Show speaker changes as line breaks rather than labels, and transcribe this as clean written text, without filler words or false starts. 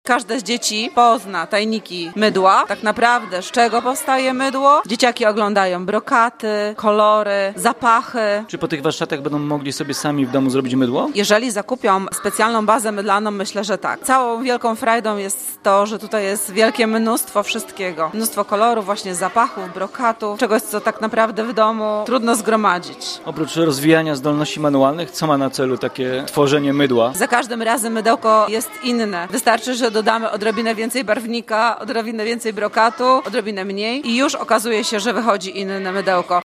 Każde z dzieci pozna tajniki mydła, tak naprawdę z czego powstaje mydło. Dzieciaki oglądają brokaty, kolory, zapachy.
Czy po tych warsztatach będą mogli sobie sami w domu zrobić mydło?
Jeżeli zakupią specjalną bazę mydlaną, myślę, że tak. Całą wielką frajdą jest to, że tutaj jest wielkie mnóstwo wszystkiego. Mnóstwo kolorów, właśnie zapachów, brokatów, czegoś, co tak naprawdę w domu trudno zgromadzić.
Oprócz rozwijania zdolności manualnych, co ma na celu takie tworzenie mydła?
Za każdym razem mydełko jest inne. Wystarczy, że dodamy odrobinę więcej barwnika, odrobinę więcej brokatu, odrobinę mniej i już okazuje się, że wychodzi inne mydełko.